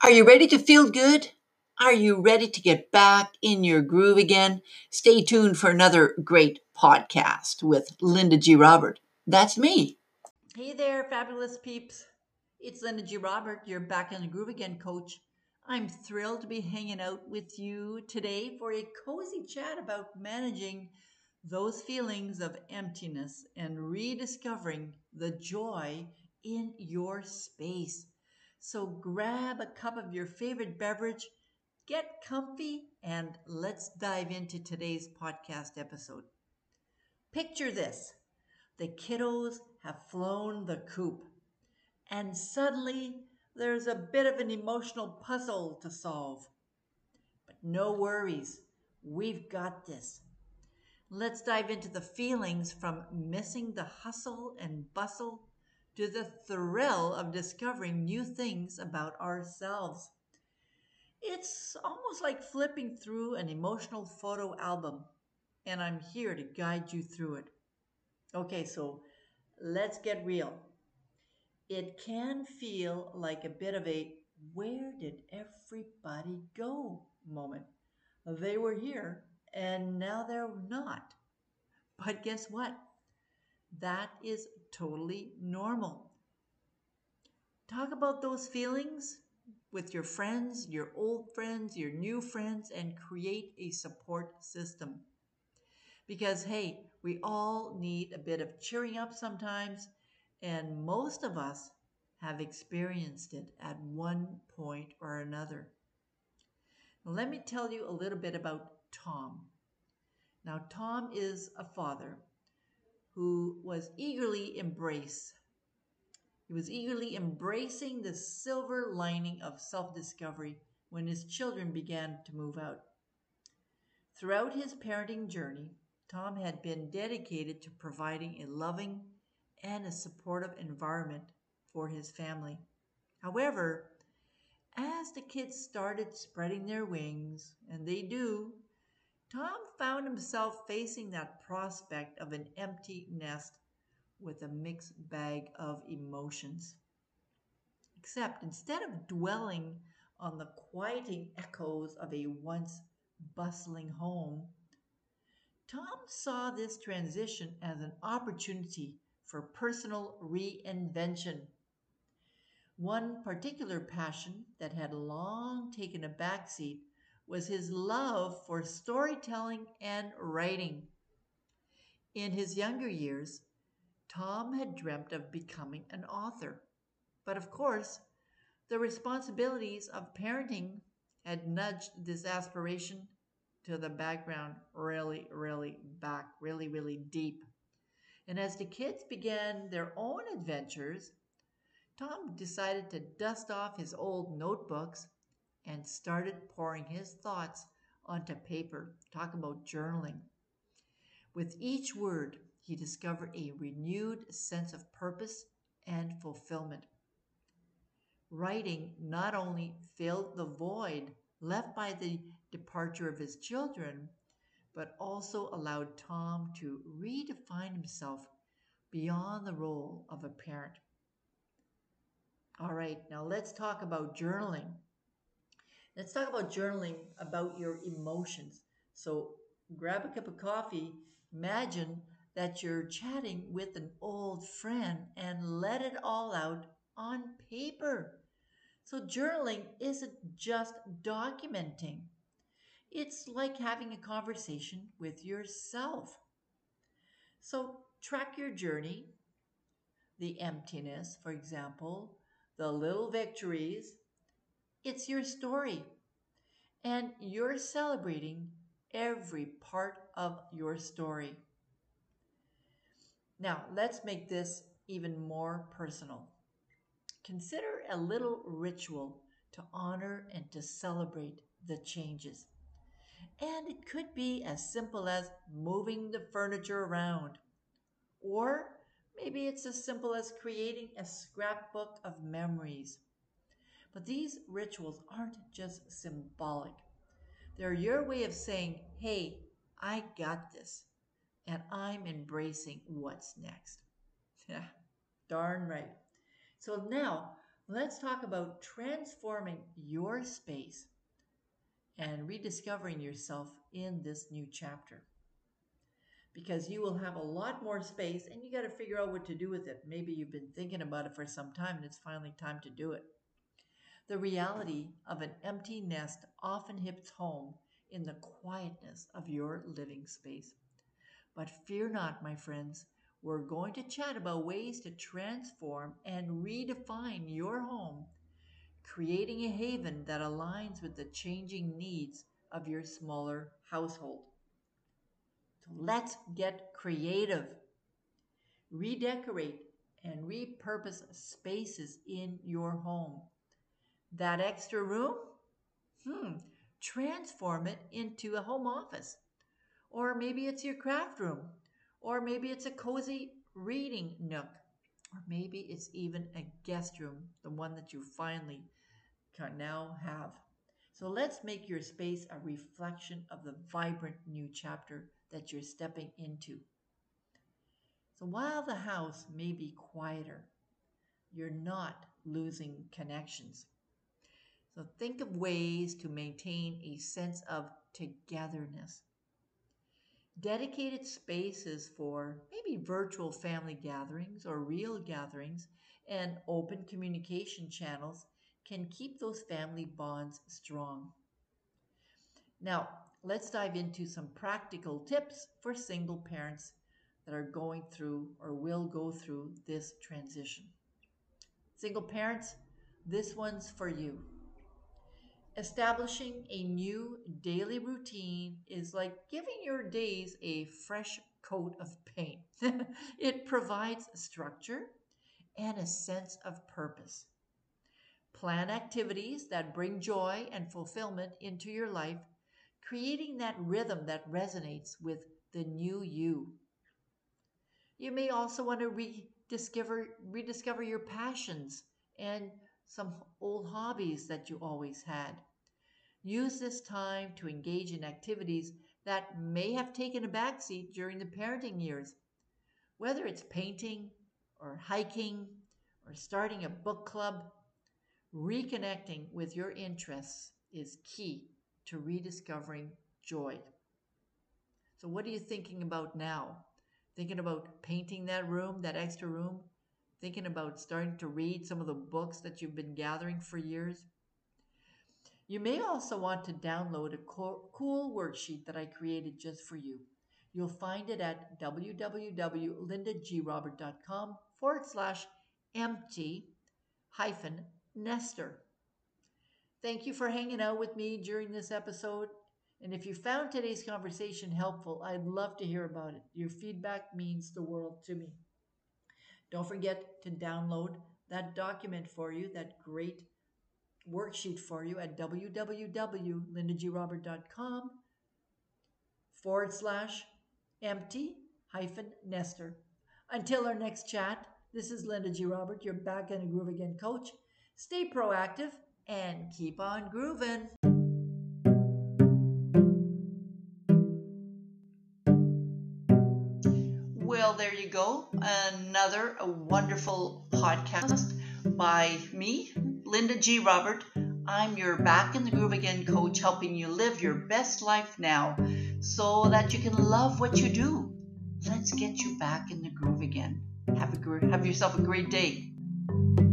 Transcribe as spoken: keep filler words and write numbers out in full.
Are you ready to feel good? Are you ready to get back in your groove again? Stay tuned for another great podcast with Linda G. Robert. That's me. Hey there, fabulous peeps. It's Linda G. Robert, your back in the groove again coach. I'm thrilled to be hanging out with you today for a cozy chat about managing those feelings of emptiness and rediscovering the joy in your space. So grab a cup of your favorite beverage, get comfy, and let's dive into today's podcast episode. Picture this: the kiddos have flown the coop, and suddenly there's a bit of an emotional puzzle to solve. But no worries, we've got this. Let's dive into the feelings from missing the hustle and bustle to the thrill of discovering new things about ourselves. It's almost like flipping through an emotional photo album, and I'm here to guide you through it. Okay, so let's get real. It can feel like a bit of a "where did everybody go" moment. They were here and now they're not. But guess what? That is totally normal. Talk about those feelings with your friends, your old friends, your new friends, and create a support system. Because, hey, we all need a bit of cheering up sometimes, and most of us have experienced it at one point or another. Now, let me tell you a little bit about Tom. Now, Tom is a father who was eagerly embrace. He was eagerly embracing the silver lining of self-discovery when his children began to move out. Throughout his parenting journey, Tom had been dedicated to providing a loving and a supportive environment for his family. However, as the kids started spreading their wings, and they do, Tom found himself facing that prospect of an empty nest with a mixed bag of emotions. Except instead of dwelling on the quieting echoes of a once bustling home, Tom saw this transition as an opportunity for personal reinvention. One particular passion that had long taken a backseat was his love for storytelling and writing. In his younger years, Tom had dreamt of becoming an author. But of course, the responsibilities of parenting had nudged this aspiration to the background really, really back, really, really deep. And as the kids began their own adventures, Tom decided to dust off his old notebooks and started pouring his thoughts onto paper. Talk about journaling. With each word, he discovered a renewed sense of purpose and fulfillment. Writing not only filled the void left by the departure of his children, but also allowed Tom to redefine himself beyond the role of a parent. All right, now let's talk about journaling. Let's talk about journaling about your emotions. So grab a cup of coffee, imagine that you're chatting with an old friend and let it all out on paper. So journaling isn't just documenting. It's like having a conversation with yourself. So track your journey, the emptiness, for example, the little victories. It's your story, and you're celebrating every part of your story. Now, let's make this even more personal. Consider a little ritual to honor and to celebrate the changes. And it could be as simple as moving the furniture around, or maybe it's as simple as creating a scrapbook of memories. But these rituals aren't just symbolic, they're your way of saying, hey, I got this, and I'm embracing what's next. Yeah, darn right. So now Let's talk about transforming your space and rediscovering yourself in this new chapter. Because you will have a lot more space and you got to figure out what to do with it. Maybe you've been thinking about it for some time and it's finally time to do it. The reality of an empty nest often hits home in the quietness of your living space. But fear not, my friends. We're going to chat about ways to transform and redefine your home, creating a haven that aligns with the changing needs of your smaller household. So let's get creative. Redecorate and repurpose spaces in your home. That extra room? Hmm, transform it into a home office. Or maybe it's your craft room. Or maybe it's a cozy reading nook. Or maybe it's even a guest room, the one that you finally can now have. So let's make your space a reflection of the vibrant new chapter that you're stepping into. So while the house may be quieter, you're not losing connections. So think of ways to maintain a sense of togetherness. Dedicated spaces for maybe virtual family gatherings or real gatherings and open communication channels can keep those family bonds strong. Now, let's dive into some practical tips for single parents that are going through or will go through this transition. Single parents, this one's for you. Establishing a new daily routine is like giving your days a fresh coat of paint. It provides structure and a sense of purpose. Plan activities that bring joy and fulfillment into your life, creating that rhythm that resonates with the new you. You may also want to rediscover rediscover your passions and some old hobbies that you always had. Use this time to engage in activities that may have taken a backseat during the parenting years, whether it's painting or hiking or starting a book club. Reconnecting with your interests is key to rediscovering joy. So, what are you thinking about now? Thinking about painting that room, that extra room? Thinking about starting to read some of the books that you've been gathering for years? You may also want to download a co- cool worksheet that I created just for you. You'll find it at www.lindagrobert.com forward slash empty hyphen nester. Thank you for hanging out with me during this episode. And if you found today's conversation helpful, I'd love to hear about it. Your feedback means the world to me. Don't forget to download that document for you, that great worksheet for you at www.lindagrobert.com forward slash empty hyphen nester. Until our next chat, this is Linda G. Robert, your Back in a Groove Again coach. Stay proactive and keep on grooving. Well, there you go. Another a wonderful podcast by me, Linda G. Robert. I'm your Back in the Groove Again coach, helping you live your best life now so that you can love what you do. Let's get you back in the groove again. Have a have yourself a great day.